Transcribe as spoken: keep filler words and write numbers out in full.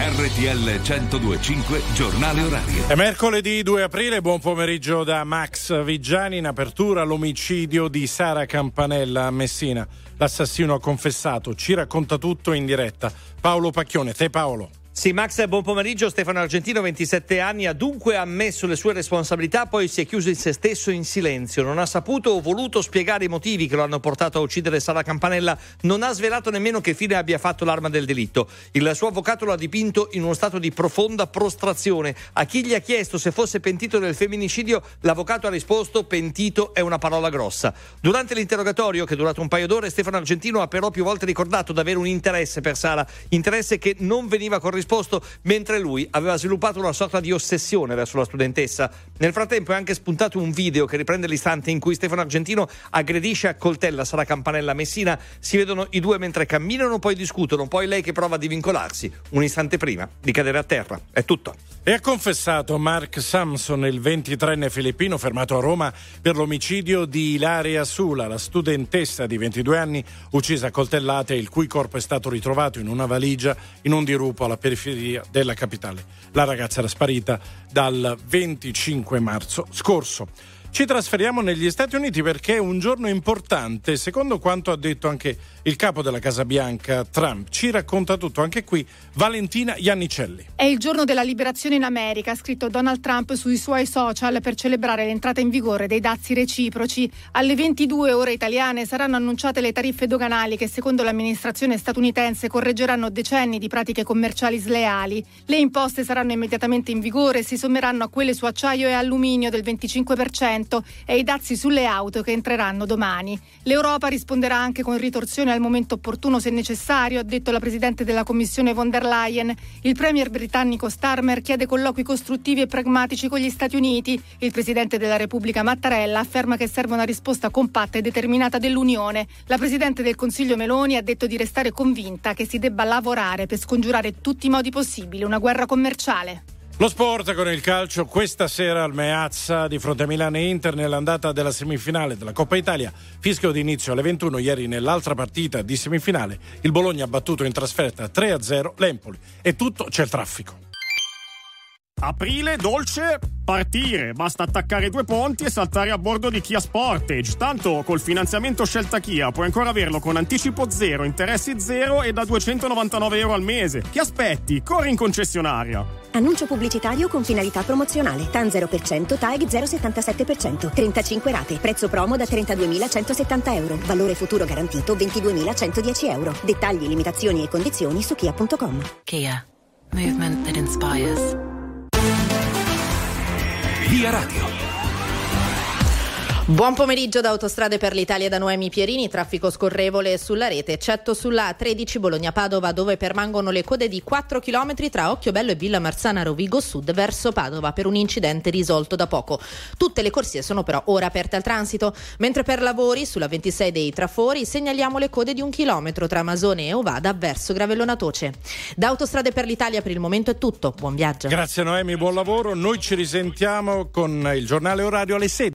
R T L centodue e cinque Giornale Orario. È mercoledì due aprile, buon pomeriggio da Max Vigiani. In apertura l'omicidio di Sara Campanella a Messina. L'assassino ha confessato, ci racconta tutto in diretta. Paolo Pacchione, te Paolo. Sì, Max, buon pomeriggio. Stefano Argentino, ventisette anni, ha dunque ammesso le sue responsabilità, poi si è chiuso in se stesso in silenzio. Non ha saputo o voluto spiegare i motivi che lo hanno portato a uccidere Sara Campanella. Non ha svelato nemmeno che fine abbia fatto l'arma del delitto. Il suo avvocato lo ha dipinto in uno stato di profonda prostrazione. A chi gli ha chiesto se fosse pentito del femminicidio, l'avvocato ha risposto: pentito è una parola grossa. Durante l'interrogatorio, che è durato un paio d'ore, Stefano Argentino ha però più volte ricordato di avere un interesse per Sara, interesse che non veniva corrisposto, mentre lui aveva sviluppato una sorta di ossessione verso la studentessa. Nel frattempo è anche spuntato un video che riprende l'istante in cui Stefano Argentino aggredisce a coltella Sara Campanella a Messina. Si vedono i due mentre camminano, poi discutono, poi lei che prova a divincolarsi un istante prima di cadere a terra. È tutto. E ha confessato Mark Samson, il ventitreenne filippino fermato a Roma per l'omicidio di Ilaria Sula, la studentessa di ventidue anni uccisa a coltellate, il cui corpo è stato ritrovato in una valigia in un dirupo alla periferia della capitale. La ragazza era sparita dal venticinque marzo scorso. Ci trasferiamo negli Stati Uniti perché è un giorno importante, secondo quanto ha detto anche il capo della Casa Bianca, Trump. Ci racconta tutto anche qui Valentina Iannicelli. È il giorno della liberazione in America, ha scritto Donald Trump sui suoi social per celebrare l'entrata in vigore dei dazi reciproci. Alle ventidue ore italiane saranno annunciate le tariffe doganali che, secondo l'amministrazione statunitense, correggeranno decenni di pratiche commerciali sleali. Le imposte saranno immediatamente in vigore e si sommeranno a quelle su acciaio e alluminio del venticinque per cento e i dazi sulle auto che entreranno domani. L'Europa risponderà anche con ritorsione al momento opportuno se necessario, ha detto la presidente della Commissione von der Leyen. Il premier britannico Starmer chiede colloqui costruttivi e pragmatici con gli Stati Uniti. Il presidente della Repubblica Mattarella afferma che serve una risposta compatta e determinata dell'Unione. La presidente del Consiglio Meloni ha detto di restare convinta che si debba lavorare per scongiurare tutti i modi possibili una guerra commerciale. Lo sport con il calcio questa sera al Meazza di fronte a Milano e Inter nell'andata della semifinale della Coppa Italia. Fischio d'inizio alle ventuno. Ieri nell'altra partita di semifinale il Bologna ha battuto in trasferta tre a zero l'Empoli. E tutto, c'è il traffico. Aprile dolce partire, basta attaccare due ponti e saltare a bordo di Kia Sportage. Tanto col finanziamento Scelta Kia puoi ancora averlo con anticipo zero, interessi zero e da duecentonovantanove euro al mese. Che aspetti? Corri in concessionaria. Annuncio pubblicitario con finalità promozionale. T A N zero per cento, T A E G zero virgola settantasette per cento, trentacinque rate, prezzo promo da trentaduemilacentosettanta euro, valore futuro garantito ventiduemilacentodieci euro. Dettagli, limitazioni e condizioni su kia punto com. Kia, movement that inspires. Via Radio. Buon pomeriggio da Autostrade per l'Italia da Noemi Pierini, traffico scorrevole sulla rete, eccetto sulla A tredici Bologna-Padova, dove permangono le code di quattro chilometri tra Occhiobello e Villa Marzana Rovigo Sud verso Padova per un incidente risolto da poco. Tutte le corsie sono però ora aperte al transito, mentre per lavori sulla ventisei dei Trafori segnaliamo le code di un chilometro tra Masone e Ovada verso Gravellona Toce. Da Autostrade per l'Italia per il momento è tutto, buon viaggio. Grazie Noemi, buon lavoro, noi ci risentiamo con il giornale orario alle sedici.